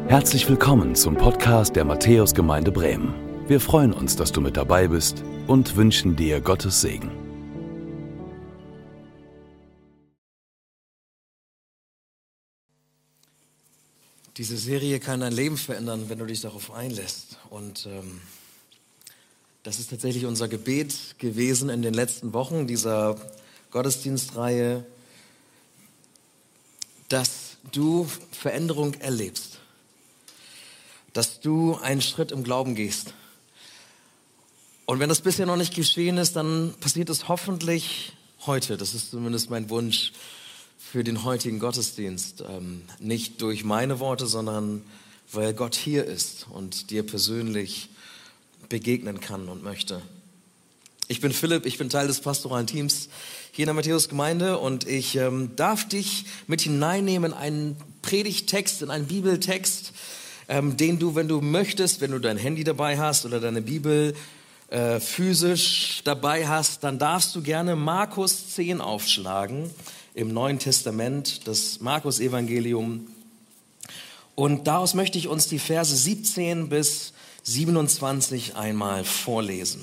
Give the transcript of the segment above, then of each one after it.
Herzlich willkommen zum Podcast der Matthäusgemeinde Bremen. Wir freuen uns, dass du mit dabei bist und wünschen dir Gottes Segen. Diese Serie kann dein Leben verändern, wenn du dich darauf einlässt. Und das ist tatsächlich unser Gebet gewesen in den letzten Wochen dieser Gottesdienstreihe, dass du Veränderung erlebst, dass du einen Schritt im Glauben gehst. Und wenn das bisher noch nicht geschehen ist, dann passiert es hoffentlich heute. Das ist zumindest mein Wunsch für den heutigen Gottesdienst. Nicht durch meine Worte, sondern weil Gott hier ist und dir persönlich begegnen kann und möchte. Ich bin Philipp, ich bin Teil des pastoralen Teams hier in der Matthäusgemeinde und ich darf dich mit hineinnehmen in einen Predigttext, in einen Bibeltext, den du, wenn du möchtest, wenn du dein Handy dabei hast oder deine Bibel physisch dabei hast, dann darfst du gerne Markus 10 aufschlagen im Neuen Testament, das Markus-Evangelium. Und daraus möchte ich uns die Verse 17 bis 27 einmal vorlesen.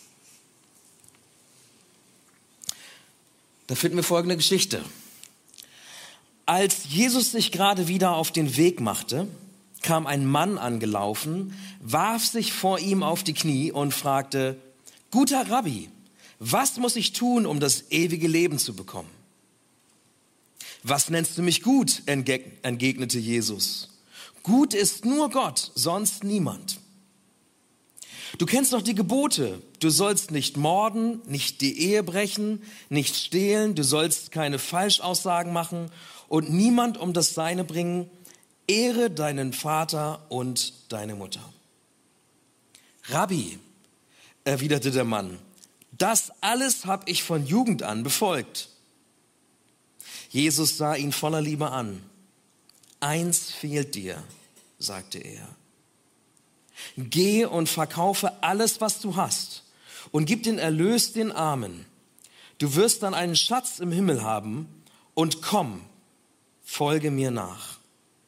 Da finden wir folgende Geschichte. Als Jesus sich gerade wieder auf den Weg machte, kam ein Mann angelaufen, warf sich vor ihm auf die Knie und fragte: Guter Rabbi, was muss ich tun, um das ewige Leben zu bekommen? Was nennst du mich gut? Entgegnete Jesus. Gut ist nur Gott, sonst niemand. Du kennst doch die Gebote. Du sollst nicht morden, nicht die Ehe brechen, nicht stehlen, du sollst keine Falschaussagen machen und niemand um das Seine bringen. Ehre deinen Vater und deine Mutter. Rabbi, erwiderte der Mann, das alles habe ich von Jugend an befolgt. Jesus sah ihn voller Liebe an. Eins fehlt dir, sagte er. Geh und verkaufe alles, was du hast, und gib den Erlös den Armen. Du wirst dann einen Schatz im Himmel haben, und komm, folge mir nach.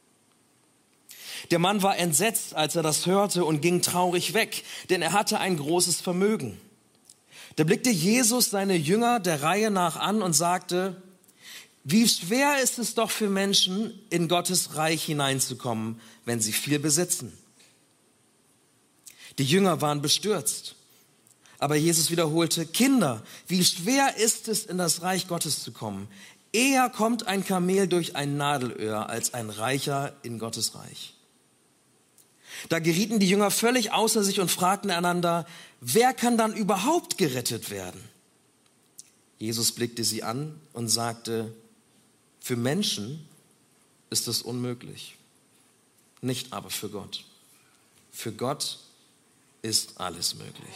Der Mann war entsetzt, als er das hörte, und ging traurig weg, denn er hatte ein großes Vermögen. Da blickte Jesus seine Jünger der Reihe nach an und sagte: Wie schwer ist es doch für Menschen, in Gottes Reich hineinzukommen, wenn sie viel besitzen. Die Jünger waren bestürzt. Aber Jesus wiederholte: Kinder, wie schwer ist es, in das Reich Gottes zu kommen? Eher kommt ein Kamel durch ein Nadelöhr als ein Reicher in Gottes Reich. Da gerieten die Jünger völlig außer sich und fragten einander: Wer kann dann überhaupt gerettet werden? Jesus blickte sie an und sagte: Für Menschen ist es unmöglich, nicht aber für Gott. Für Gott ist alles möglich.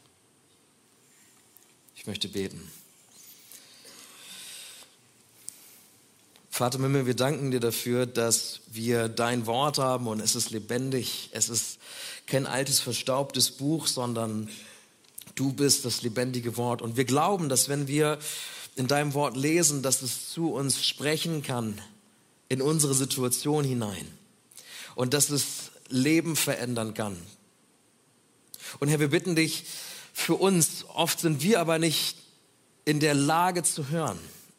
Ich möchte beten. Vater im Himmel, wir danken dir dafür, dass wir dein Wort haben und es ist lebendig. Es ist kein altes, verstaubtes Buch, sondern du bist das lebendige Wort. Und wir glauben, dass wenn wir in deinem Wort lesen, dass es zu uns sprechen kann, in unsere Situation hinein. Und dass es Leben verändern kann. Und Herr, wir bitten dich für uns, oft sind wir aber nicht in der Lage zu hören.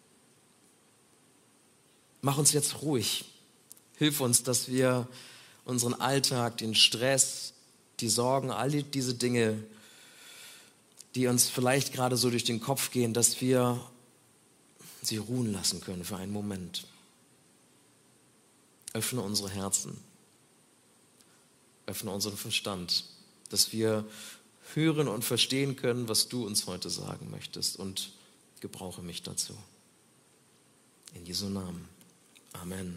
Mach uns jetzt ruhig. Hilf uns, dass wir unseren Alltag, den Stress, die Sorgen, all diese Dinge, die uns vielleicht gerade so durch den Kopf gehen, dass wir sie ruhen lassen können für einen Moment. Öffne unsere Herzen. Öffne unseren Verstand, dass wir hören und verstehen können, was du uns heute sagen möchtest, und gebrauche mich dazu. In Jesu Namen. Amen.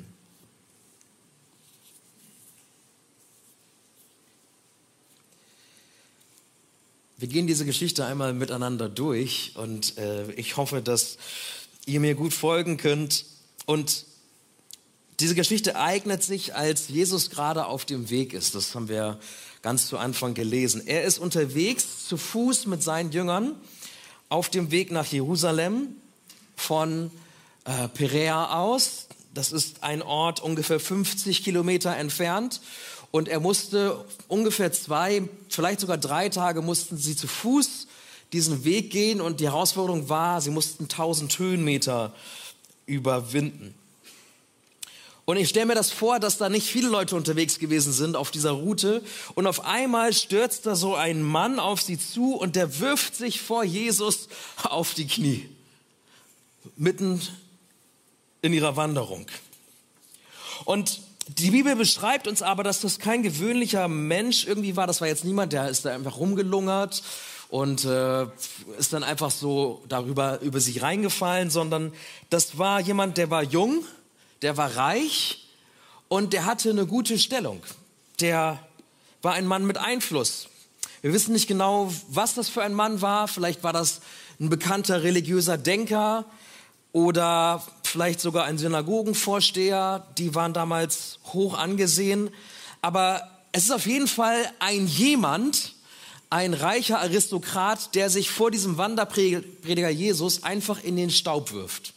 Wir gehen diese Geschichte einmal miteinander durch und ich hoffe, dass ihr mir gut folgen könnt. Und diese Geschichte eignet sich, als Jesus gerade auf dem Weg ist. Das haben wir ganz zu Anfang gelesen. Er ist unterwegs zu Fuß mit seinen Jüngern auf dem Weg nach Jerusalem von Perea aus. Das ist ein Ort ungefähr 50 Kilometer entfernt. Und er musste ungefähr 2, vielleicht sogar 3 Tage mussten sie zu Fuß diesen Weg gehen. Und die Herausforderung war, sie mussten 1000 Höhenmeter überwinden. Und ich stelle mir das vor, dass da nicht viele Leute unterwegs gewesen sind auf dieser Route. Und auf einmal stürzt da so ein Mann auf sie zu und der wirft sich vor Jesus auf die Knie. Mitten in ihrer Wanderung. Und die Bibel beschreibt uns aber, dass das kein gewöhnlicher Mensch irgendwie war. Das war jetzt niemand, der ist da einfach rumgelungert und ist dann einfach so über sich reingefallen, sondern das war jemand, der war jung, der war reich und der hatte eine gute Stellung. Der war ein Mann mit Einfluss. Wir wissen nicht genau, was das für ein Mann war. Vielleicht war das ein bekannter religiöser Denker oder vielleicht sogar ein Synagogenvorsteher. Die waren damals hoch angesehen. Aber es ist auf jeden Fall ein reicher Aristokrat, der sich vor diesem Wanderprediger Jesus einfach in den Staub wirft.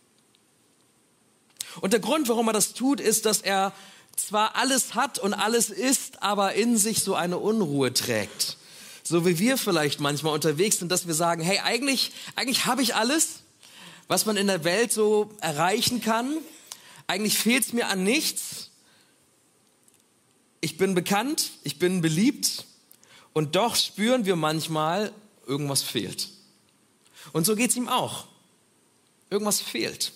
Und der Grund, warum er das tut, ist, dass er zwar alles hat und alles ist, aber in sich so eine Unruhe trägt. So wie wir vielleicht manchmal unterwegs sind, dass wir sagen, hey, eigentlich habe ich alles, was man in der Welt so erreichen kann. Eigentlich fehlt es mir an nichts. Ich bin bekannt, ich bin beliebt und doch spüren wir manchmal, irgendwas fehlt. Und so geht es ihm auch. Irgendwas fehlt.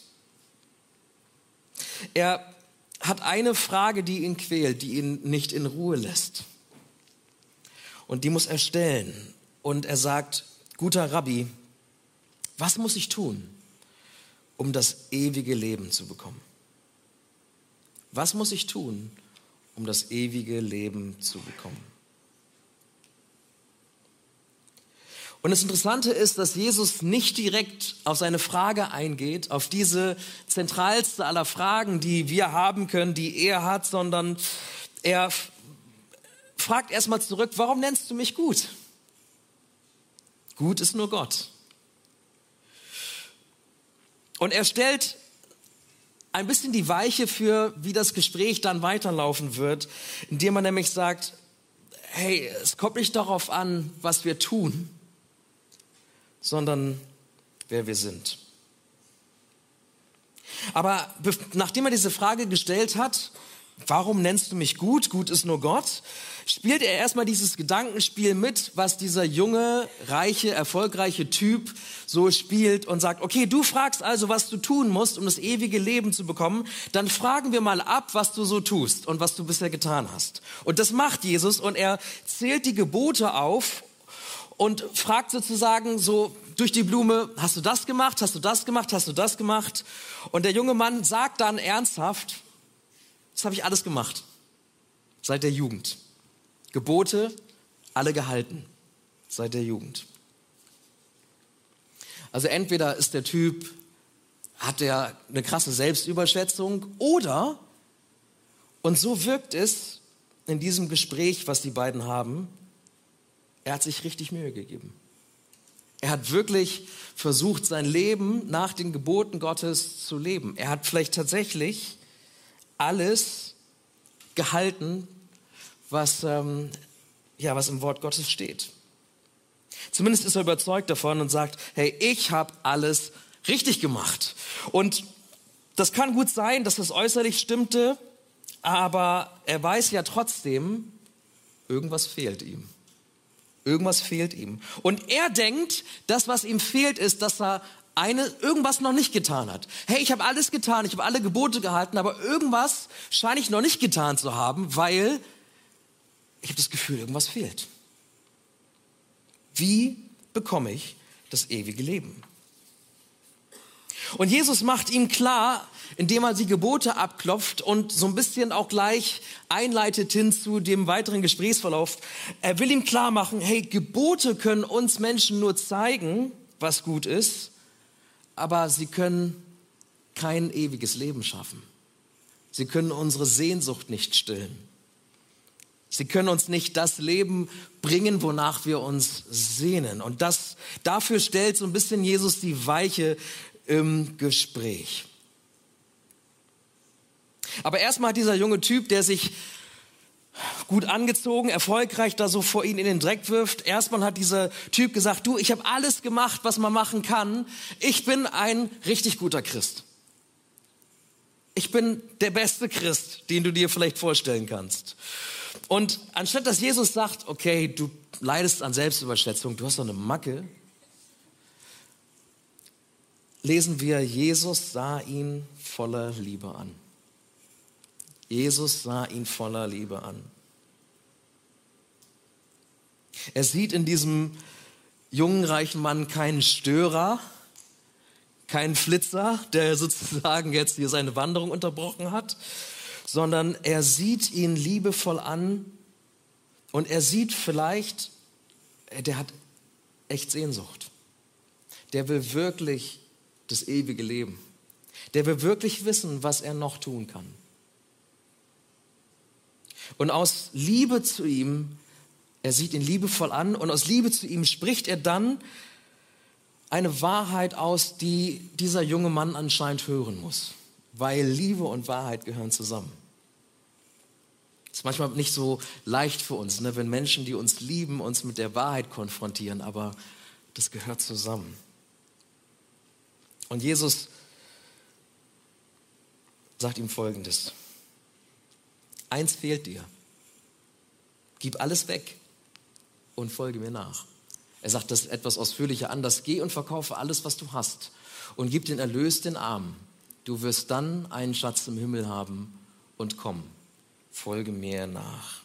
Er hat eine Frage, die ihn quält, die ihn nicht in Ruhe lässt. Und die muss er stellen. Und er sagt, guter Rabbi, was muss ich tun, um das ewige Leben zu bekommen? Was muss ich tun, um das ewige Leben zu bekommen? Und das Interessante ist, dass Jesus nicht direkt auf seine Frage eingeht, auf diese zentralste aller Fragen, die wir haben können, die er hat, sondern er fragt erstmal zurück, warum nennst du mich gut? Gut ist nur Gott. Und er stellt ein bisschen die Weiche für, wie das Gespräch dann weiterlaufen wird, indem man nämlich sagt, hey, es kommt nicht darauf an, was wir tun, sondern wer wir sind. Aber nachdem er diese Frage gestellt hat, warum nennst du mich gut? Gut ist nur Gott, spielt er erstmal dieses Gedankenspiel mit, was dieser junge, reiche, erfolgreiche Typ so spielt und sagt, okay, du fragst also, was du tun musst, um das ewige Leben zu bekommen, dann fragen wir mal ab, was du so tust und was du bisher getan hast. Und das macht Jesus und er zählt die Gebote auf und fragt sozusagen so durch die Blume, hast du das gemacht, hast du das gemacht, hast du das gemacht? Und der junge Mann sagt dann ernsthaft, das habe ich alles gemacht, seit der Jugend. Gebote, alle gehalten, seit der Jugend. Also entweder ist der Typ, hat er eine krasse Selbstüberschätzung oder, und so wirkt es in diesem Gespräch, was die beiden haben, er hat sich richtig Mühe gegeben. Er hat wirklich versucht, sein Leben nach den Geboten Gottes zu leben. Er hat vielleicht tatsächlich alles gehalten, was im Wort Gottes steht. Zumindest ist er überzeugt davon und sagt, hey, ich habe alles richtig gemacht. Und das kann gut sein, dass das äußerlich stimmte, aber er weiß ja trotzdem, irgendwas fehlt ihm. Irgendwas fehlt ihm. Und er denkt, das, was ihm fehlt, ist, dass er irgendwas noch nicht getan hat. Hey, ich habe alles getan, ich habe alle Gebote gehalten, aber irgendwas scheine ich noch nicht getan zu haben, weil ich habe das Gefühl, irgendwas fehlt. Wie bekomme ich das ewige Leben? Und Jesus macht ihm klar, indem er die Gebote abklopft und so ein bisschen auch gleich einleitet hin zu dem weiteren Gesprächsverlauf. Er will ihm klar machen, hey, Gebote können uns Menschen nur zeigen, was gut ist, aber sie können kein ewiges Leben schaffen. Sie können unsere Sehnsucht nicht stillen. Sie können uns nicht das Leben bringen, wonach wir uns sehnen. Und dafür stellt so ein bisschen Jesus die Weiche im Gespräch. Aber erstmal hat dieser junge Typ, der sich gut angezogen, erfolgreich da so vor ihn in den Dreck wirft. Erstmal hat dieser Typ gesagt, du, ich habe alles gemacht, was man machen kann. Ich bin ein richtig guter Christ. Ich bin der beste Christ, den du dir vielleicht vorstellen kannst. Und anstatt dass Jesus sagt, okay, du leidest an Selbstüberschätzung, du hast doch eine Macke, lesen wir, Jesus sah ihn voller Liebe an. Jesus sah ihn voller Liebe an. Er sieht in diesem jungen, reichen Mann keinen Störer, keinen Flitzer, der sozusagen jetzt hier seine Wanderung unterbrochen hat, sondern er sieht ihn liebevoll an und er sieht vielleicht, der hat echt Sehnsucht. Der will wirklich das ewige Leben. Der will wirklich wissen, was er noch tun kann. Und aus Liebe zu ihm, er sieht ihn liebevoll an und aus Liebe zu ihm spricht er dann eine Wahrheit aus, die dieser junge Mann anscheinend hören muss. Weil Liebe und Wahrheit gehören zusammen. Das ist manchmal nicht so leicht für uns, ne, wenn Menschen, die uns lieben, uns mit der Wahrheit konfrontieren, aber das gehört zusammen. Und Jesus sagt ihm Folgendes. Eins fehlt dir. Gib alles weg und folge mir nach. Er sagt das etwas ausführlicher anders. Geh und verkaufe alles, was du hast und gib den Erlös den Armen. Du wirst dann einen Schatz im Himmel haben und komm, folge mir nach.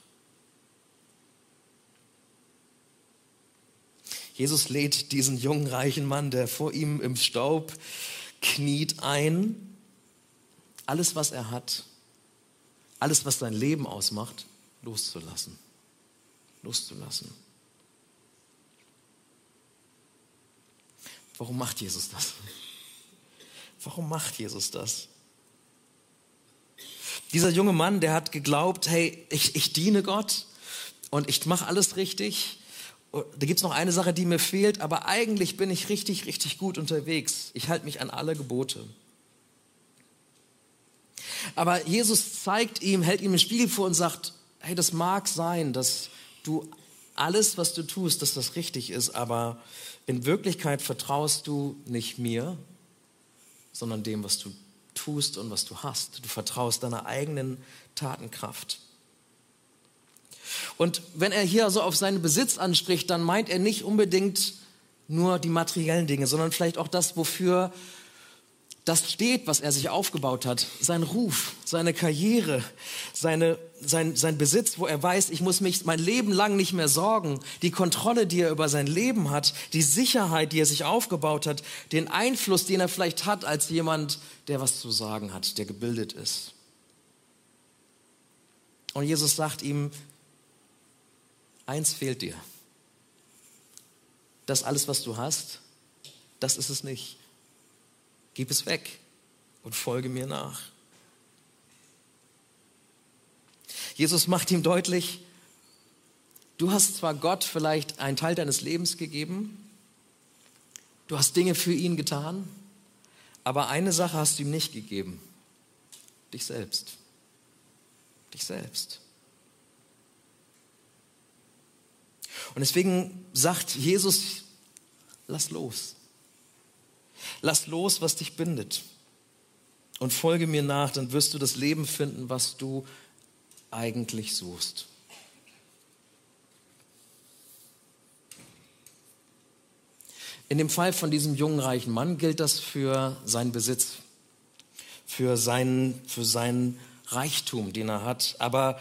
Jesus lädt diesen jungen, reichen Mann, der vor ihm im Staub kniet, ein, alles, was er hat, alles, was sein Leben ausmacht, loszulassen. Loszulassen. Warum macht Jesus das? Warum macht Jesus das? Dieser junge Mann, der hat geglaubt, hey, ich diene Gott und ich mache alles richtig. Da gibt es noch eine Sache, die mir fehlt, aber eigentlich bin ich richtig, richtig gut unterwegs. Ich halte mich an alle Gebote. Aber Jesus zeigt ihm, hält ihm den Spiegel vor und sagt, hey, das mag sein, dass du alles, was du tust, dass das richtig ist, aber in Wirklichkeit vertraust du nicht mir, sondern dem, was du tust und was du hast. Du vertraust deiner eigenen Tatenkraft. Und wenn er hier so auf seinen Besitz anspricht, dann meint er nicht unbedingt nur die materiellen Dinge, sondern vielleicht auch das, wofür das steht, was er sich aufgebaut hat. Sein Ruf, seine Karriere, sein Besitz, wo er weiß, ich muss mich mein Leben lang nicht mehr sorgen. Die Kontrolle, die er über sein Leben hat, die Sicherheit, die er sich aufgebaut hat, den Einfluss, den er vielleicht hat als jemand, der was zu sagen hat, der gebildet ist. Und Jesus sagt ihm, eins fehlt dir. Das alles, was du hast, das ist es nicht. Gib es weg und folge mir nach. Jesus macht ihm deutlich, du hast zwar Gott vielleicht einen Teil deines Lebens gegeben, du hast Dinge für ihn getan, aber eine Sache hast du ihm nicht gegeben, dich selbst. Dich selbst. Und deswegen sagt Jesus, lass los. Lass los, was dich bindet. Und folge mir nach, dann wirst du das Leben finden, was du eigentlich suchst. In dem Fall von diesem jungen, reichen Mann gilt das für seinen Besitz, für seinen Reichtum, den er hat. Aber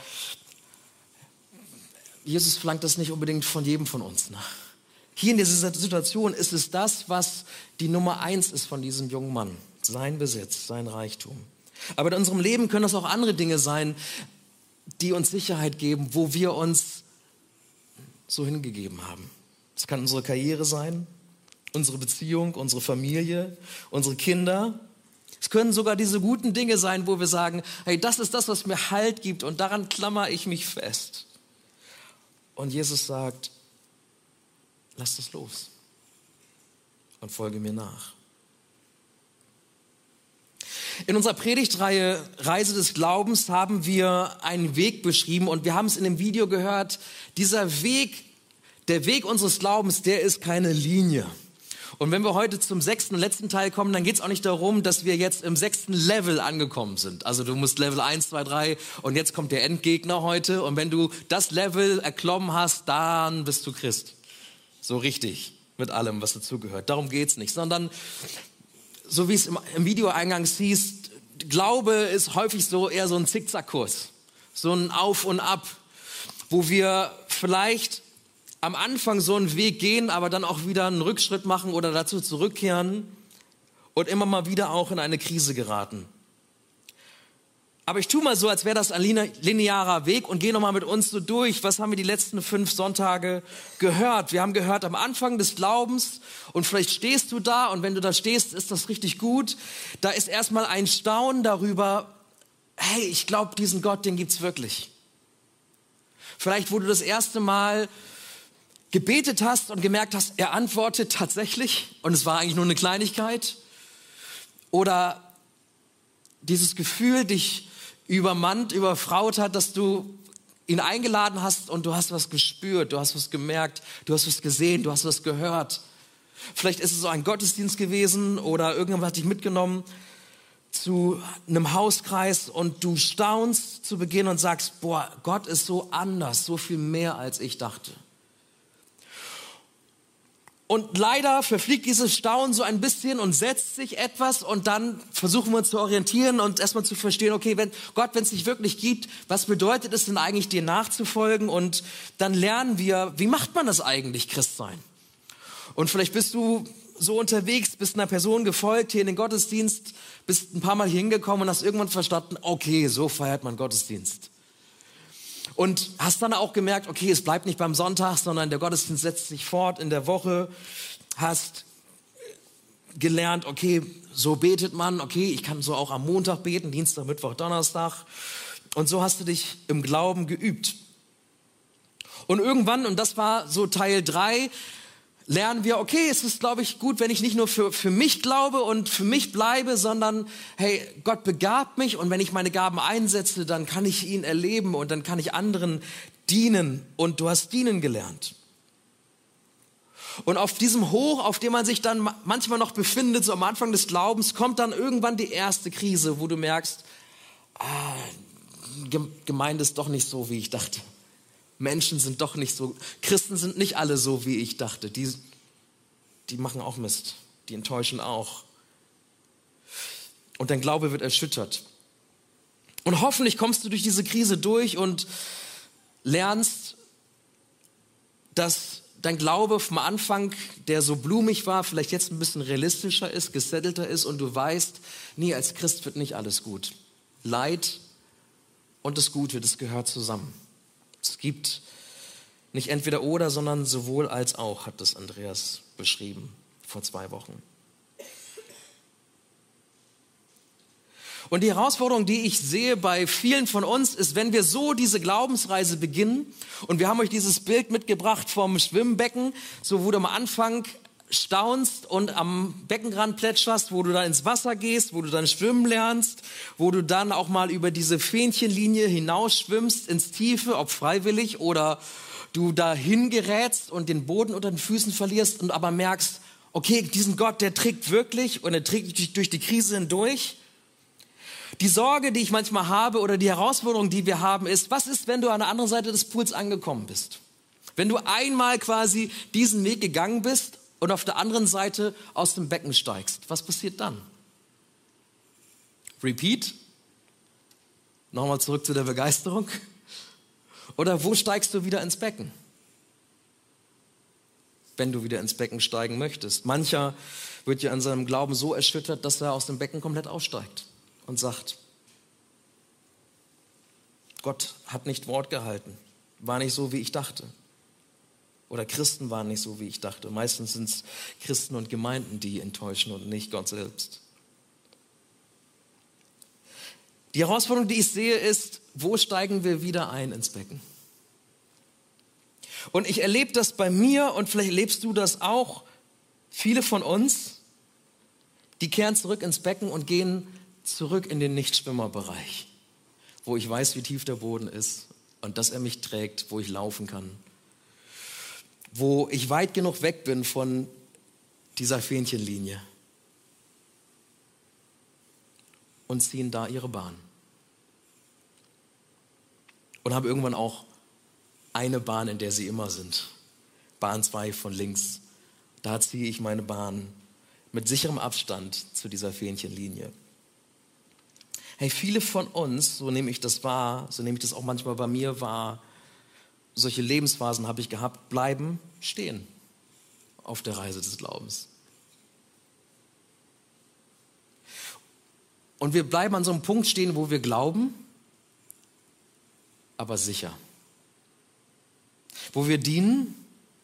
Jesus verlangt das nicht unbedingt von jedem von uns nach. Hier in dieser Situation ist es das, was die Nummer 1 ist von diesem jungen Mann. Sein Besitz, sein Reichtum. Aber in unserem Leben können das auch andere Dinge sein, die uns Sicherheit geben, wo wir uns so hingegeben haben. Es kann unsere Karriere sein, unsere Beziehung, unsere Familie, unsere Kinder. Es können sogar diese guten Dinge sein, wo wir sagen, hey, das ist das, was mir Halt gibt und daran klammere ich mich fest. Und Jesus sagt, lass das los und folge mir nach. In unserer Predigtreihe Reise des Glaubens haben wir einen Weg beschrieben und wir haben es in dem Video gehört, dieser Weg, der Weg unseres Glaubens, der ist keine Linie. Und wenn wir heute zum 6. und letzten Teil kommen, dann geht es auch nicht darum, dass wir jetzt im 6. Level angekommen sind. Also du musst Level 1, 2, 3 und jetzt kommt der Endgegner heute. Und wenn du das Level erklommen hast, dann bist du Christ. So richtig, mit allem, was dazugehört. Darum geht's nicht, sondern so wie es im Video eingangs hieß, Glaube ist häufig so eher so ein Zickzackkurs, so ein Auf und Ab, wo wir vielleicht am Anfang so einen Weg gehen, aber dann auch wieder einen Rückschritt machen oder dazu zurückkehren und immer mal wieder auch in eine Krise geraten. Aber ich tue mal so, als wäre das ein linearer Weg und gehe nochmal mit uns so durch. Was haben wir die letzten 5 Sonntage gehört? Wir haben gehört am Anfang des Glaubens und vielleicht stehst du da und wenn du da stehst, ist das richtig gut. Da ist erstmal ein Staunen darüber, hey, ich glaube, diesen Gott, den gibt's wirklich. Vielleicht, wo du das erste Mal gebetet hast und gemerkt hast, er antwortet tatsächlich und es war eigentlich nur eine Kleinigkeit. Oder dieses Gefühl dich übermannt, überfraut hat, dass du ihn eingeladen hast und du hast was gespürt, du hast was gemerkt, du hast was gesehen, du hast was gehört. Vielleicht ist es so ein Gottesdienst gewesen oder irgendjemand hat dich mitgenommen zu einem Hauskreis und du staunst zu Beginn und sagst, boah, Gott ist so anders, so viel mehr als ich dachte. Und leider verfliegt dieses Staunen so ein bisschen und setzt sich etwas und dann versuchen wir uns zu orientieren und erstmal zu verstehen, okay, wenn es dich wirklich gibt, was bedeutet es denn eigentlich, dir nachzufolgen? Und dann lernen wir, wie macht man das eigentlich, Christsein? Und vielleicht bist du so unterwegs, bist einer Person gefolgt, hier in den Gottesdienst, bist ein paar Mal hier hingekommen und hast irgendwann verstanden, okay, so feiert man Gottesdienst. Und hast dann auch gemerkt, okay, es bleibt nicht beim Sonntag, sondern der Gottesdienst setzt sich fort in der Woche. Hast gelernt, okay, so betet man, okay, ich kann so auch am Montag beten, Dienstag, Mittwoch, Donnerstag. Und so hast du dich im Glauben geübt. Und irgendwann, und das war so Teil 3, lernen wir, okay, es ist, glaube ich, gut, wenn ich nicht nur für mich glaube und für mich bleibe, sondern, hey, Gott begabt mich und wenn ich meine Gaben einsetze, dann kann ich ihn erleben und dann kann ich anderen dienen und du hast dienen gelernt. Und auf diesem Hoch, auf dem man sich dann manchmal noch befindet, so am Anfang des Glaubens, kommt dann irgendwann die erste Krise, wo du merkst, Gemeinde ist doch nicht so, wie ich dachte. Menschen sind doch nicht so, Christen sind nicht alle so, wie ich dachte. Die machen auch Mist, die enttäuschen auch. Und dein Glaube wird erschüttert. Und hoffentlich kommst du durch diese Krise durch und lernst, dass dein Glaube vom Anfang, der so blumig war, vielleicht jetzt ein bisschen realistischer ist, gesettelter ist und du weißt, nee, als Christ wird nicht alles gut. Leid und das Gute, das gehört zusammen. Es gibt nicht entweder oder, sondern sowohl als auch, hat das Andreas beschrieben vor 2 Wochen. Und die Herausforderung, die ich sehe bei vielen von uns, ist, wenn wir so diese Glaubensreise beginnen und wir haben euch dieses Bild mitgebracht vom Schwimmbecken, so wo du am Anfang staunst und am Beckenrand plätscherst, wo du dann ins Wasser gehst, wo du dann schwimmen lernst, wo du dann auch mal über diese Fähnchenlinie hinausschwimmst ins Tiefe, ob freiwillig oder du dahin gerätst und den Boden unter den Füßen verlierst und aber merkst, okay, diesen Gott, der trägt wirklich und er trägt dich durch die Krise hindurch. Die Sorge, die ich manchmal habe oder die Herausforderung, die wir haben, ist, was ist, wenn du an der anderen Seite des Pools angekommen bist? Wenn du einmal quasi diesen Weg gegangen bist und auf der anderen Seite aus dem Becken steigst, was passiert dann? Repeat? Nochmal zurück zu der Begeisterung? Oder wo steigst du wieder ins Becken? Wenn du wieder ins Becken steigen möchtest. Mancher wird ja an seinem Glauben so erschüttert, dass er aus dem Becken komplett aussteigt und sagt, Gott hat nicht Wort gehalten, war nicht so, wie ich dachte. Oder Christen waren nicht so, wie ich dachte. Meistens sind es Christen und Gemeinden, die enttäuschen und nicht Gott selbst. Die Herausforderung, die ich sehe, ist, wo steigen wir wieder ein ins Becken? Und ich erlebe das bei mir und vielleicht erlebst du das auch. Viele von uns, die kehren zurück ins Becken und gehen zurück in den Nichtschwimmerbereich, wo ich weiß, wie tief der Boden ist und dass er mich trägt, wo ich laufen kann, wo ich weit genug weg bin von dieser Fähnchenlinie, und ziehen da ihre Bahn. Und haben irgendwann auch eine Bahn, in der sie immer sind. Bahn 2 von links. Da ziehe ich meine Bahn mit sicherem Abstand zu dieser Fähnchenlinie. Hey, viele von uns, so nehme ich das wahr, so nehme ich das auch manchmal bei mir wahr, solche Lebensphasen habe ich gehabt, bleiben stehen auf der Reise des Glaubens. Und wir bleiben an so einem Punkt stehen, wo wir glauben, aber sicher. Wo wir dienen,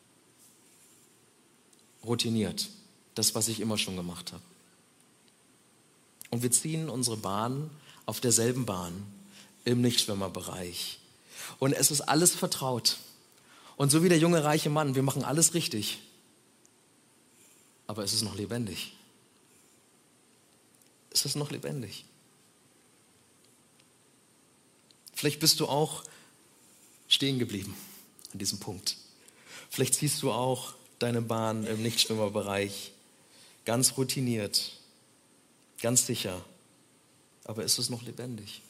routiniert. Das, was ich immer schon gemacht habe. Und wir ziehen unsere Bahn auf derselben Bahn im Nichtschwimmerbereich. Und es ist alles vertraut. Und so wie der junge, reiche Mann, wir machen alles richtig. Aber es ist noch lebendig. Es ist noch lebendig. Vielleicht bist du auch stehen geblieben an diesem Punkt. Vielleicht ziehst du auch deine Bahn im Nichtschwimmerbereich ganz routiniert, ganz sicher. Aber ist es noch lebendig?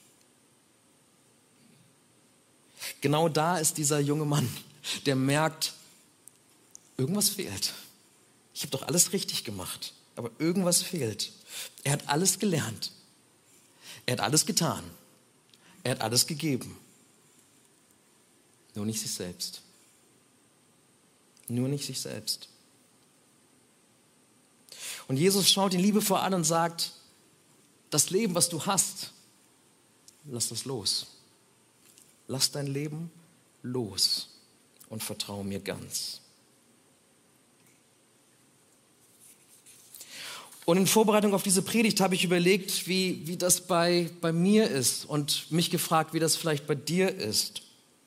Genau da ist dieser junge Mann, der merkt, irgendwas fehlt. Ich habe doch alles richtig gemacht, aber irgendwas fehlt. Er hat alles gelernt. Er hat alles getan. Er hat alles gegeben. Nur nicht sich selbst. Nur nicht sich selbst. Und Jesus schaut ihn liebevoll an und sagt, das Leben, was du hast, lass das los. Lass dein Leben los und vertraue mir ganz. Und in Vorbereitung auf diese Predigt habe ich überlegt, wie das bei mir ist und mich gefragt, wie das vielleicht bei dir ist.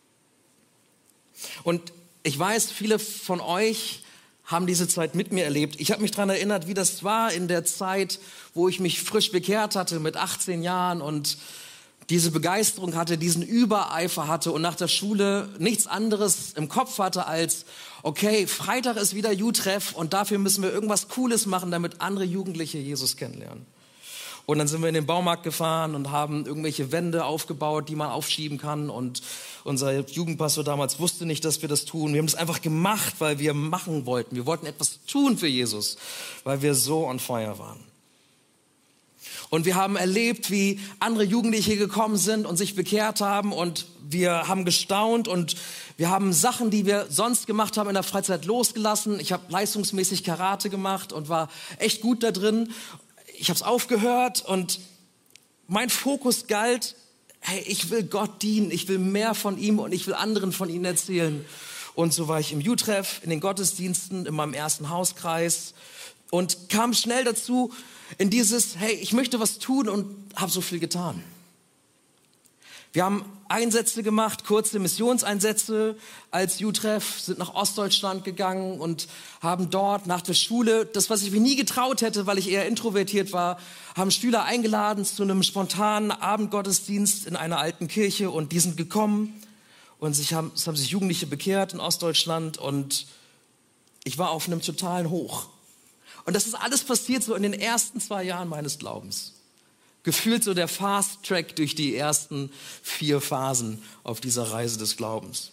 Und ich weiß, viele von euch haben diese Zeit mit mir erlebt. Ich habe mich daran erinnert, wie das war in der Zeit, wo ich mich frisch bekehrt hatte mit 18 Jahren und diese Begeisterung hatte, diesen Übereifer hatte und nach der Schule nichts anderes im Kopf hatte als, okay, Freitag ist wieder Jutreff und dafür müssen wir irgendwas Cooles machen, damit andere Jugendliche Jesus kennenlernen. Und dann sind wir in den Baumarkt gefahren und haben irgendwelche Wände aufgebaut, die man aufschieben kann. Und unser Jugendpastor damals wusste nicht, dass wir das tun. Wir haben das einfach gemacht, weil wir machen wollten. Wir wollten etwas tun für Jesus, weil wir so on fire waren. Und wir haben erlebt, wie andere Jugendliche gekommen sind und sich bekehrt haben. Und wir haben gestaunt und wir haben Sachen, die wir sonst gemacht haben in der Freizeit, losgelassen. Ich habe leistungsmäßig Karate gemacht und war echt gut da drin. Ich habe es aufgehört und mein Fokus galt, hey, ich will Gott dienen, ich will mehr von ihm und ich will anderen von ihm erzählen. Und so war ich im Jutreff, in den Gottesdiensten, in meinem ersten Hauskreis und kam schnell dazu in dieses, hey, ich möchte was tun und habe so viel getan. Wir haben Einsätze gemacht, kurze Missionseinsätze als Jutreff, sind nach Ostdeutschland gegangen und haben dort nach der Schule, das, was ich mir nie getraut hätte, weil ich eher introvertiert war, haben Schüler eingeladen zu einem spontanen Abendgottesdienst in einer alten Kirche und die sind gekommen und es haben sich Jugendliche bekehrt in Ostdeutschland und ich war auf einem totalen Hoch. Und das ist alles passiert so in den ersten 2 Jahren meines Glaubens. Gefühlt so der Fast Track durch die ersten 4 Phasen auf dieser Reise des Glaubens.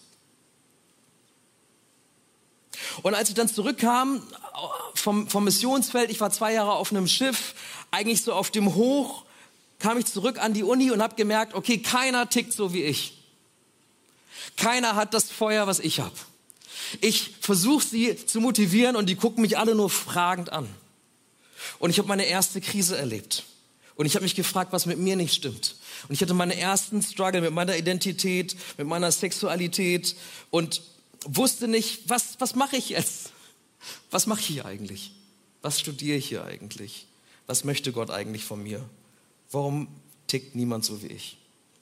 Und als ich dann zurückkam vom Missionsfeld, ich war 2 Jahre auf einem Schiff, eigentlich so auf dem Hoch, kam ich zurück an die Uni und habe gemerkt, okay, keiner tickt so wie ich. Keiner hat das Feuer, was ich habe. Ich versuche sie zu motivieren und die gucken mich alle nur fragend an. Und ich habe meine erste Krise erlebt. Und ich habe mich gefragt, was mit mir nicht stimmt. Und ich hatte meine ersten Struggle mit meiner Identität, mit meiner Sexualität und wusste nicht, was mache ich jetzt? Was mache ich hier eigentlich? Was studiere ich hier eigentlich? Was möchte Gott eigentlich von mir? Warum tickt niemand so wie ich?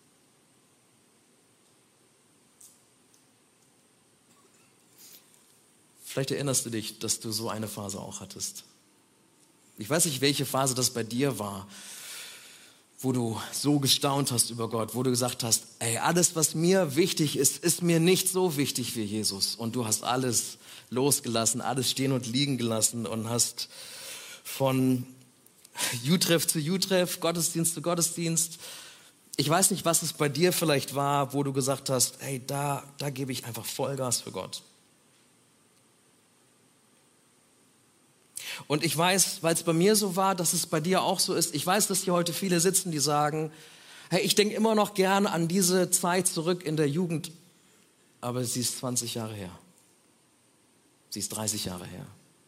Vielleicht erinnerst du dich, dass du so eine Phase auch hattest. Ich weiß nicht, welche Phase das bei dir war. wo du so gestaunt hast über Gott, wo du gesagt hast, ey, alles, was mir wichtig ist, ist mir nicht so wichtig wie Jesus. Und du hast alles losgelassen, alles stehen und liegen gelassen und hast von U-Treff zu U-Treff, Gottesdienst zu Gottesdienst. Ich weiß nicht, was es bei dir vielleicht war, wo du gesagt hast, ey, da gebe ich einfach Vollgas für Gott. Und ich weiß, weil es bei mir so war, dass es bei dir auch so ist. Ich weiß, dass hier heute viele sitzen, die sagen, hey, ich denke immer noch gern an diese Zeit zurück in der Jugend, aber sie ist 20 Jahre her. Sie ist 30 Jahre her.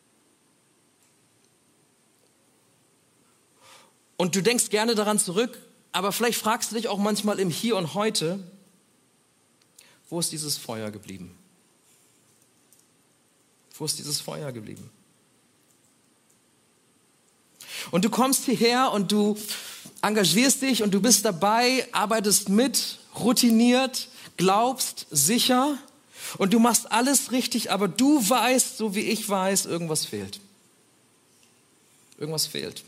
Und du denkst gerne daran zurück, aber vielleicht fragst du dich auch manchmal im Hier und Heute, wo ist dieses Feuer geblieben? Wo ist dieses Feuer geblieben? Und du kommst hierher und du engagierst dich und du bist dabei, arbeitest mit, routiniert, glaubst, sicher und du machst alles richtig, aber du weißt, so wie ich weiß, irgendwas fehlt. Irgendwas fehlt.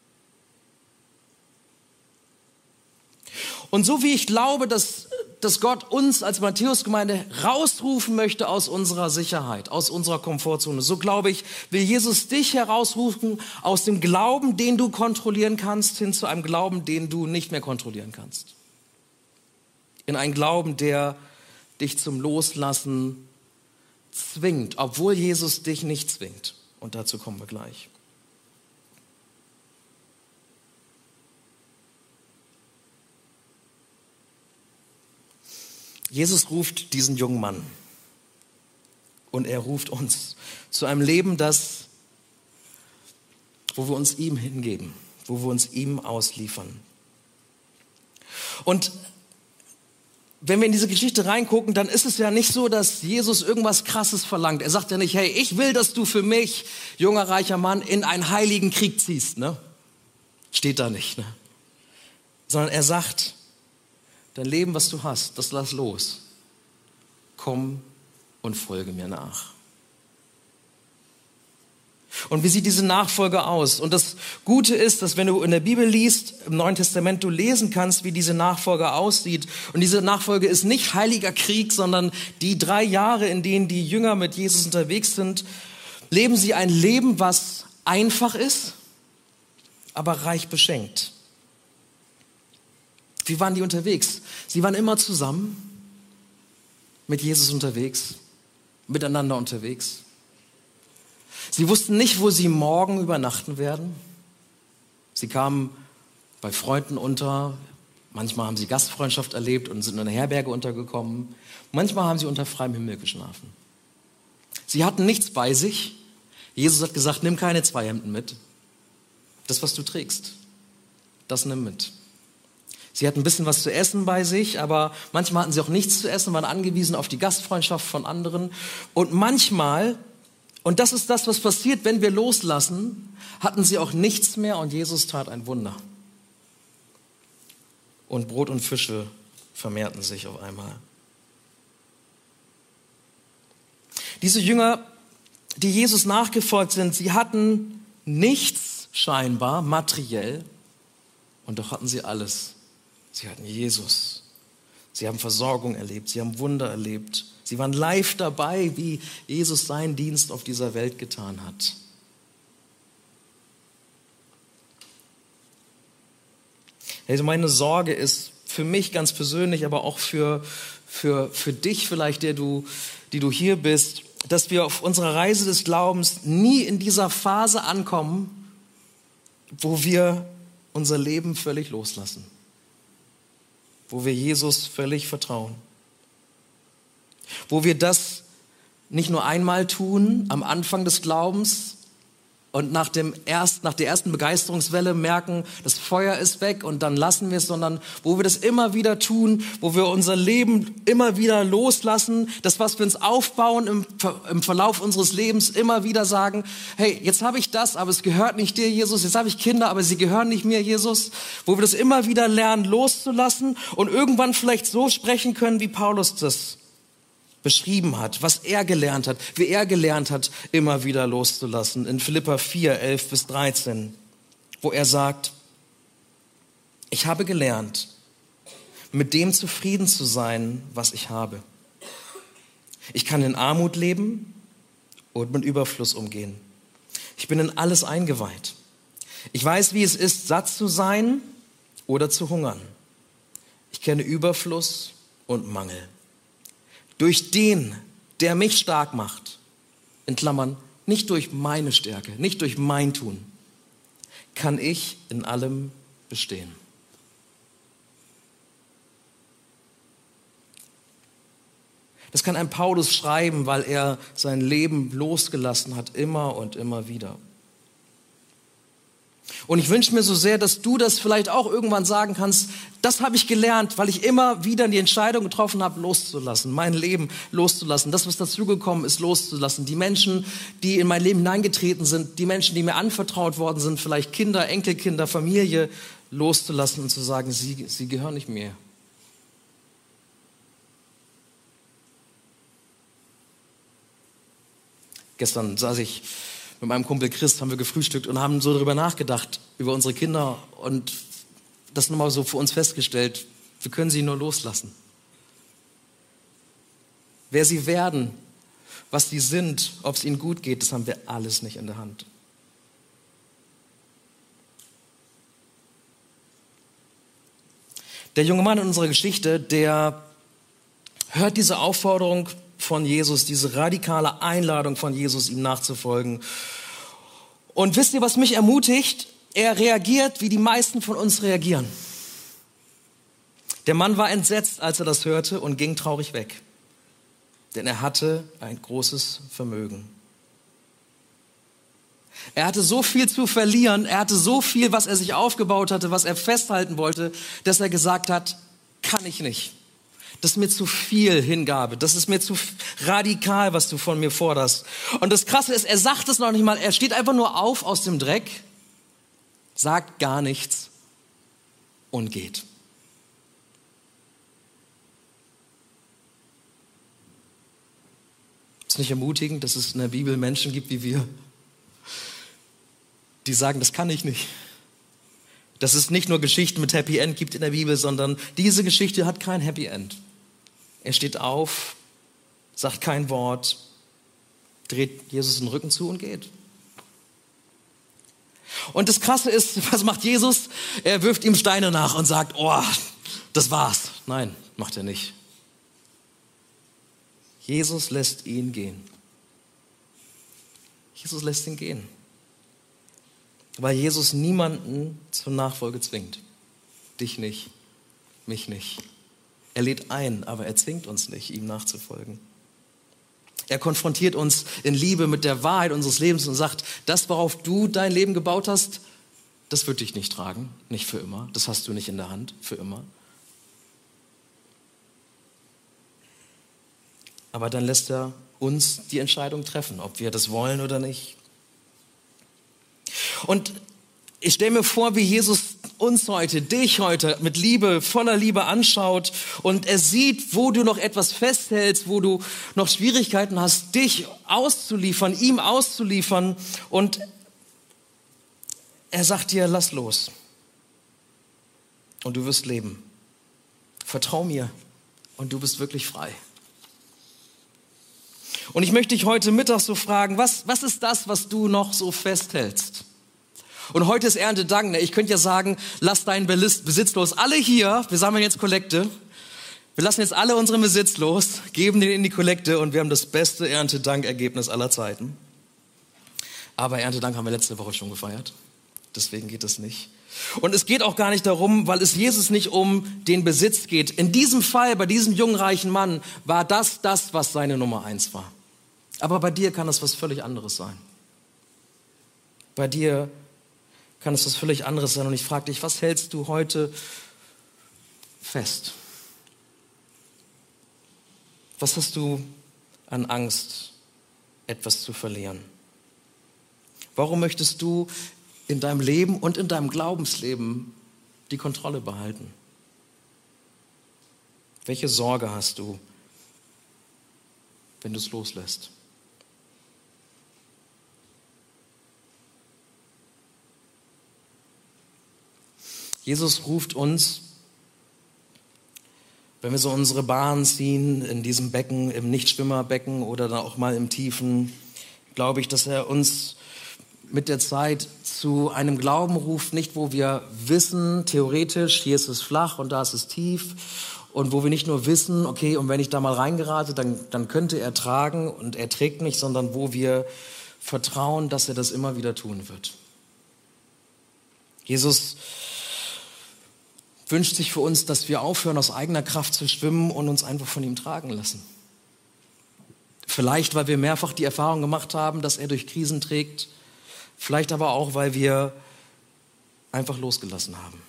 Und so wie ich glaube, dass Gott uns als Matthäusgemeinde rausrufen möchte aus unserer Sicherheit, aus unserer Komfortzone, so glaube ich, will Jesus dich herausrufen aus dem Glauben, den du kontrollieren kannst, hin zu einem Glauben, den du nicht mehr kontrollieren kannst. In einen Glauben, der dich zum Loslassen zwingt, obwohl Jesus dich nicht zwingt. Und dazu kommen wir gleich. Jesus ruft diesen jungen Mann und er ruft uns zu einem Leben, wo wir uns ihm hingeben, wo wir uns ihm ausliefern. Und wenn wir in diese Geschichte reingucken, dann ist es ja nicht so, dass Jesus irgendwas Krasses verlangt. Er sagt ja nicht, hey, ich will, dass du für mich, junger, reicher Mann, in einen heiligen Krieg ziehst. Ne? Steht da nicht. Ne? Sondern er sagt, dein Leben, was du hast, das lass los. Komm und folge mir nach. Und wie sieht diese Nachfolge aus? Und das Gute ist, dass wenn du in der Bibel liest, im Neuen Testament, du lesen kannst, wie diese Nachfolge aussieht. Und diese Nachfolge ist nicht heiliger Krieg, sondern die 3 Jahre, in denen die Jünger mit Jesus unterwegs sind, leben sie ein Leben, was einfach ist, aber reich beschenkt. Wie waren die unterwegs? Sie waren immer zusammen, mit Jesus unterwegs, miteinander unterwegs. Sie wussten nicht, wo sie morgen übernachten werden. Sie kamen bei Freunden unter. Manchmal haben sie Gastfreundschaft erlebt und sind in einer Herberge untergekommen. Manchmal haben sie unter freiem Himmel geschlafen. Sie hatten nichts bei sich. Jesus hat gesagt, nimm keine 2 Hemden mit. Das, was du trägst, das nimm mit. Sie hatten ein bisschen was zu essen bei sich, aber manchmal hatten sie auch nichts zu essen, waren angewiesen auf die Gastfreundschaft von anderen. Und manchmal, und das ist das, was passiert, wenn wir loslassen, hatten sie auch nichts mehr und Jesus tat ein Wunder. Und Brot und Fische vermehrten sich auf einmal. Diese Jünger, die Jesus nachgefolgt sind, sie hatten nichts scheinbar materiell und doch hatten sie alles. Sie hatten Jesus. Sie haben Versorgung erlebt. Sie haben Wunder erlebt. Sie waren live dabei, wie Jesus seinen Dienst auf dieser Welt getan hat. Also meine Sorge ist für mich ganz persönlich, aber auch für dich vielleicht, die du hier bist, dass wir auf unserer Reise des Glaubens nie in dieser Phase ankommen, wo wir unser Leben völlig loslassen. Wo wir Jesus völlig vertrauen. Wo wir das nicht nur einmal tun, am Anfang des Glaubens und nach der ersten Begeisterungswelle merken, das Feuer ist weg und dann lassen wir es, sondern wo wir das immer wieder tun, wo wir unser Leben immer wieder loslassen, das, was wir uns aufbauen im Verlauf unseres Lebens, immer wieder sagen, hey, jetzt habe ich das, aber es gehört nicht dir, Jesus, jetzt habe ich Kinder, aber sie gehören nicht mir, Jesus, wo wir das immer wieder lernen loszulassen und irgendwann vielleicht so sprechen können, wie Paulus das beschrieben hat, was er gelernt hat, wie er gelernt hat, immer wieder loszulassen. In Philipper 4, 11 bis 13, wo er sagt, Ich habe gelernt, mit dem zufrieden zu sein, was ich habe. Ich kann in Armut leben und mit Überfluss umgehen. Ich bin in alles eingeweiht. Ich weiß, wie es ist, satt zu sein oder zu hungern. Ich kenne Überfluss und Mangel. Durch den, der mich stark macht, in Klammern, nicht durch meine Stärke, nicht durch mein Tun, kann ich in allem bestehen. Das kann ein Paulus schreiben, weil er sein Leben losgelassen hat, immer und immer wieder. Und ich wünsche mir so sehr, dass du das vielleicht auch irgendwann sagen kannst, das habe ich gelernt, weil ich immer wieder die Entscheidung getroffen habe, loszulassen, mein Leben loszulassen, das, was dazugekommen ist, loszulassen. Die Menschen, die in mein Leben hineingetreten sind, die Menschen, die mir anvertraut worden sind, vielleicht Kinder, Enkelkinder, Familie, loszulassen und zu sagen, sie gehören nicht mir. Gestern saß ich mit meinem Kumpel Chris, haben wir gefrühstückt und haben so darüber nachgedacht, über unsere Kinder und das nochmal so für uns festgestellt, wir können sie nur loslassen. Wer sie werden, was sie sind, ob es ihnen gut geht, das haben wir alles nicht in der Hand. Der junge Mann in unserer Geschichte, der hört diese Aufforderung von Jesus, diese radikale Einladung von Jesus, ihm nachzufolgen. Und wisst ihr, was mich ermutigt? Er reagiert, wie die meisten von uns reagieren. Der Mann war entsetzt, als er das hörte und ging traurig weg. Denn er hatte ein großes Vermögen. Er hatte so viel zu verlieren, er hatte so viel, was er sich aufgebaut hatte, was er festhalten wollte, dass er gesagt hat, kann ich nicht. Das ist mir zu viel Hingabe. Das ist mir zu radikal, was du von mir forderst. Und das Krasse ist, er sagt es noch nicht mal. Er steht einfach nur auf aus dem Dreck, sagt gar nichts und geht. Ist nicht ermutigend, dass es in der Bibel Menschen gibt wie wir, die sagen, das kann ich nicht. Dass es nicht nur Geschichten mit Happy End gibt in der Bibel, sondern diese Geschichte hat kein Happy End. Er steht auf, sagt kein Wort, dreht Jesus den Rücken zu und geht. Und das Krasse ist, was macht Jesus? Er wirft ihm Steine nach und sagt, oh, das war's. Nein, macht er nicht. Jesus lässt ihn gehen. Jesus lässt ihn gehen. Weil Jesus niemanden zur Nachfolge zwingt. Dich nicht, mich nicht. Er lädt ein, aber er zwingt uns nicht, ihm nachzufolgen. Er konfrontiert uns in Liebe mit der Wahrheit unseres Lebens und sagt, das, worauf du dein Leben gebaut hast, das wird dich nicht tragen, nicht für immer. Das hast du nicht in der Hand, für immer. Aber dann lässt er uns die Entscheidung treffen, ob wir das wollen oder nicht. Und ich stelle mir vor, wie Jesus uns heute, dich heute mit Liebe, voller Liebe anschaut und er sieht, wo du noch etwas festhältst, wo du noch Schwierigkeiten hast, dich auszuliefern, ihm auszuliefern und er sagt dir, lass los und du wirst leben. Vertrau mir und du bist wirklich frei. Und ich möchte dich heute Mittag so fragen, was ist das, was du noch so festhältst? Und heute ist Erntedank. Ich könnte ja sagen, lass deinen Besitz los. Alle hier, wir sammeln jetzt Kollekte. Wir lassen jetzt alle unseren Besitz los, geben den in die Kollekte und wir haben das beste Erntedank-Ergebnis aller Zeiten. Aber Erntedank haben wir letzte Woche schon gefeiert. Deswegen geht es nicht. Und es geht auch gar nicht darum, weil es Jesus nicht um den Besitz geht. In diesem Fall, bei diesem jungen, reichen Mann, war das, was seine Nummer 1 war. Aber bei dir kann das was völlig anderes sein. Bei dir kann es was völlig anderes sein. Und ich frage dich, was hältst du heute fest? Was hast du an Angst, etwas zu verlieren? Warum möchtest du in deinem Leben und in deinem Glaubensleben die Kontrolle behalten? Welche Sorge hast du, wenn du es loslässt? Jesus ruft uns, wenn wir so unsere Bahn ziehen in diesem Becken, im Nichtschwimmerbecken oder dann auch mal im Tiefen, glaube ich, dass er uns mit der Zeit zu einem Glauben ruft, nicht wo wir wissen, theoretisch, hier ist es flach und da ist es tief und wo wir nicht nur wissen, okay, und wenn ich da mal reingerate, dann könnte er tragen und er trägt mich, sondern wo wir vertrauen, dass er das immer wieder tun wird. Jesus wünscht sich für uns, dass wir aufhören, aus eigener Kraft zu schwimmen und uns einfach von ihm tragen lassen. Vielleicht, weil wir mehrfach die Erfahrung gemacht haben, dass er durch Krisen trägt. Vielleicht aber auch, weil wir einfach losgelassen haben.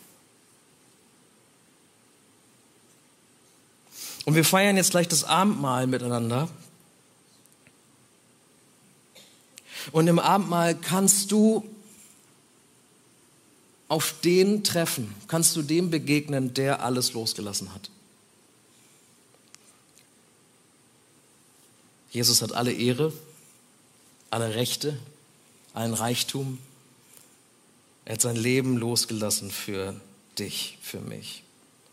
Und wir feiern jetzt gleich das Abendmahl miteinander. Und im Abendmahl kannst du auf den treffen, kannst du dem begegnen, der alles losgelassen hat. Jesus hat alle Ehre, alle Rechte, allen Reichtum. Er hat sein Leben losgelassen für dich, für mich.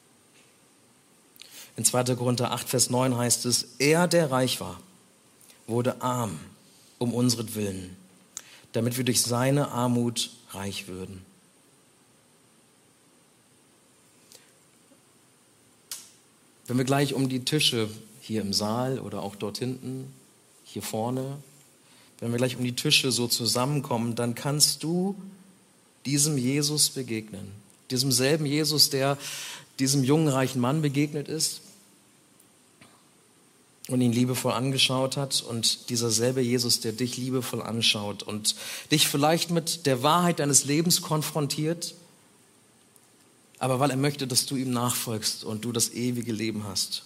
In 2. Korinther 8, Vers 9 heißt es, er, der reich war, wurde arm um unseren, damit wir durch seine Armut reich würden. Wenn wir gleich um die Tische hier im Saal oder auch dort hinten, hier vorne, wenn wir gleich um die Tische so zusammenkommen, dann kannst du diesem Jesus begegnen. Diesem selben Jesus, der diesem jungen, reichen Mann begegnet ist und ihn liebevoll angeschaut hat, und dieser selbe Jesus, der dich liebevoll anschaut und dich vielleicht mit der Wahrheit deines Lebens konfrontiert, aber weil er möchte, dass du ihm nachfolgst und du das ewige Leben hast.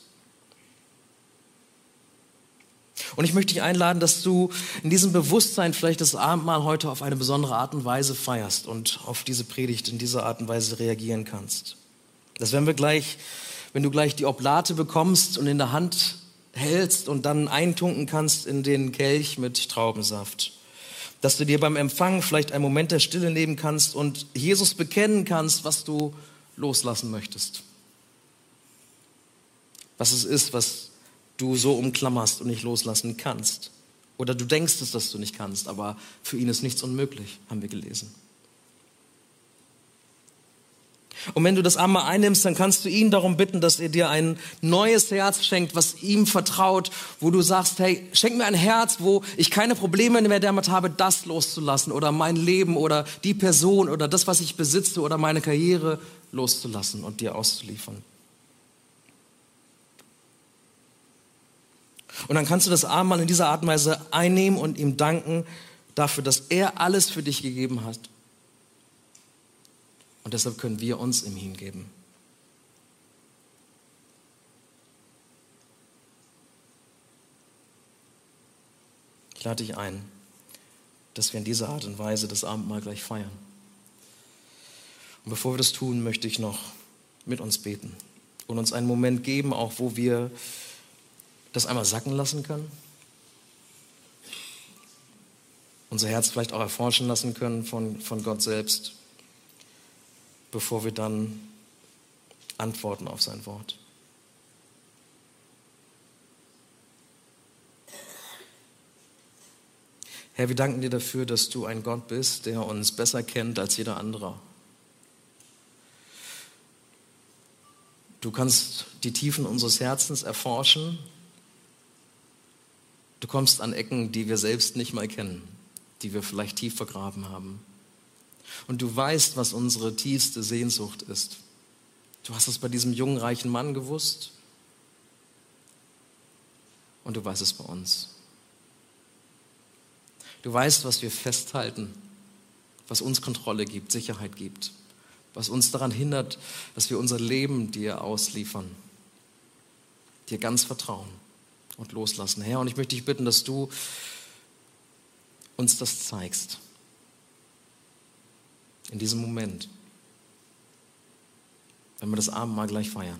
Und ich möchte dich einladen, dass du in diesem Bewusstsein vielleicht das Abendmahl heute auf eine besondere Art und Weise feierst und auf diese Predigt in dieser Art und Weise reagieren kannst. Dass wenn du gleich die Oblate bekommst und in der Hand hältst und dann eintunken kannst in den Kelch mit Traubensaft, dass du dir beim Empfang vielleicht einen Moment der Stille nehmen kannst und Jesus bekennen kannst, was du loslassen möchtest. Was es ist, was du so umklammerst und nicht loslassen kannst. Oder du denkst es, dass du nicht kannst, aber für ihn ist nichts unmöglich, haben wir gelesen. Und wenn du das Abendmahl einnimmst, dann kannst du ihn darum bitten, dass er dir ein neues Herz schenkt, was ihm vertraut, wo du sagst, hey, schenk mir ein Herz, wo ich keine Probleme mehr damit habe, das loszulassen oder mein Leben oder die Person oder das, was ich besitze oder meine Karriere loszulassen und dir auszuliefern. Und dann kannst du das Abendmahl in dieser Art und Weise einnehmen und ihm danken dafür, dass er alles für dich gegeben hat. Und deshalb können wir uns ihm hingeben. Ich lade dich ein, dass wir in dieser Art und Weise das Abendmahl gleich feiern. Und bevor wir das tun, möchte ich noch mit uns beten und uns einen Moment geben, auch wo wir das einmal sacken lassen können, unser Herz vielleicht auch erforschen lassen können von Gott selbst, bevor wir dann antworten auf sein Wort. Herr, wir danken dir dafür, dass du ein Gott bist, der uns besser kennt als jeder andere. Du kannst die Tiefen unseres Herzens erforschen. Du kommst an Ecken, die wir selbst nicht mal kennen, die wir vielleicht tief vergraben haben. Und du weißt, was unsere tiefste Sehnsucht ist. Du hast es bei diesem jungen, reichen Mann gewusst und du weißt es bei uns. Du weißt, was wir festhalten, was uns Kontrolle gibt, Sicherheit gibt, was uns daran hindert, dass wir unser Leben dir ausliefern, dir ganz vertrauen und loslassen. Herr, und ich möchte dich bitten, dass du uns das zeigst. In diesem Moment, wenn wir das Abendmahl gleich feiern.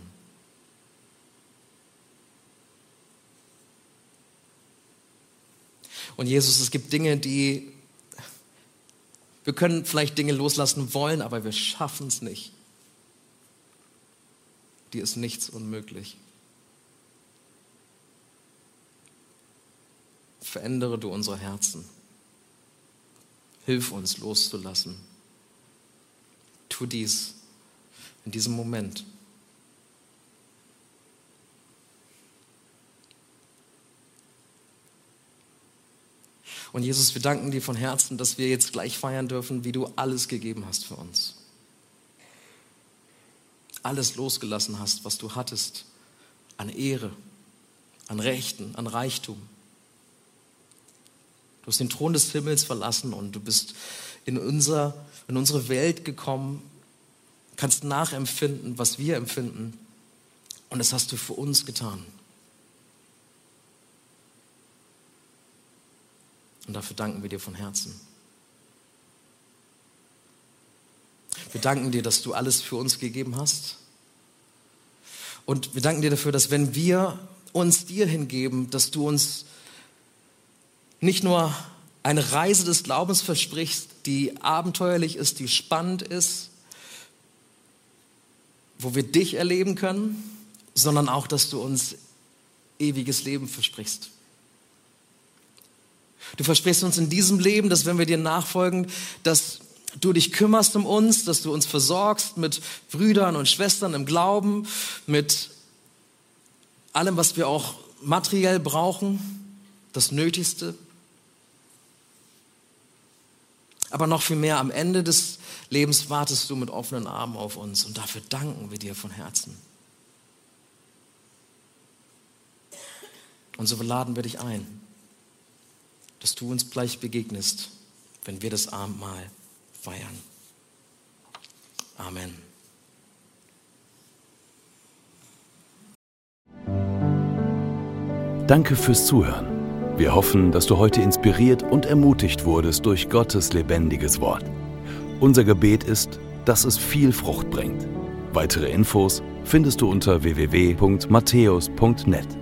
Und Jesus, es gibt Dinge, wir können vielleicht Dinge loslassen wollen, aber wir schaffen es nicht. dir ist nichts unmöglich. Verändere du unsere Herzen. Hilf uns loszulassen. Tu dies in diesem Moment. Und Jesus, wir danken dir von Herzen, dass wir jetzt gleich feiern dürfen, wie du alles gegeben hast für uns. Alles losgelassen hast, was du hattest, an Ehre, an Rechten, an Reichtum. Du hast den Thron des Himmels verlassen und du bist in unsere Welt gekommen, kannst nachempfinden, was wir empfinden. Und das hast du für uns getan. Und dafür danken wir dir von Herzen. Wir danken dir, dass du alles für uns gegeben hast. Und wir danken dir dafür, dass wenn wir uns dir hingeben, dass du uns nicht nur eine Reise des Glaubens versprichst, die abenteuerlich ist, die spannend ist, wo wir dich erleben können, sondern auch, dass du uns ewiges Leben versprichst. Du versprichst uns in diesem Leben, dass wenn wir dir nachfolgen, dass du dich kümmerst um uns, dass du uns versorgst mit Brüdern und Schwestern im Glauben, mit allem, was wir auch materiell brauchen, das Nötigste. Aber noch viel mehr, am Ende des Lebens wartest du mit offenen Armen auf uns und dafür danken wir dir von Herzen. Und so laden wir dich ein, dass du uns gleich begegnest, wenn wir das Abendmahl feiern. Amen. Danke fürs Zuhören. Wir hoffen, dass du heute inspiriert und ermutigt wurdest durch Gottes lebendiges Wort. Unser Gebet ist, dass es viel Frucht bringt. Weitere Infos findest du unter www.matthäus.net.